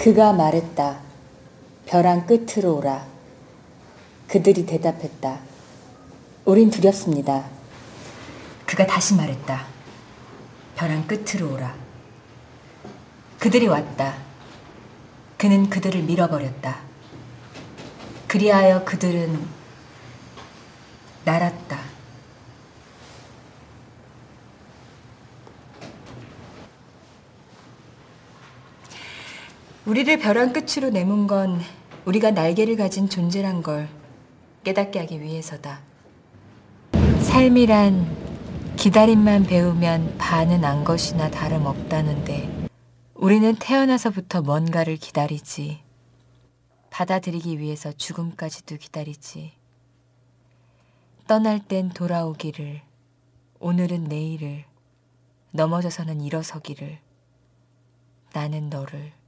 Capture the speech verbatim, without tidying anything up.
그가 말했다. 벼랑 끝으로 오라. 그들이 대답했다. 우린 두렵습니다. 그가 다시 말했다. 벼랑 끝으로 오라. 그들이 왔다. 그는 그들을 밀어버렸다. 그리하여 그들은 날았다. 우리를 벼랑 끝으로 내몬 건 우리가 날개를 가진 존재란 걸 깨닫게 하기 위해서다. 삶이란 기다림만 배우면 반은 안 것이나 다름없다는데 우리는 태어나서부터 뭔가를 기다리지. 받아들이기 위해서 죽음까지도 기다리지. 떠날 땐 돌아오기를, 오늘은 내일을, 넘어져서는 일어서기를, 나는 너를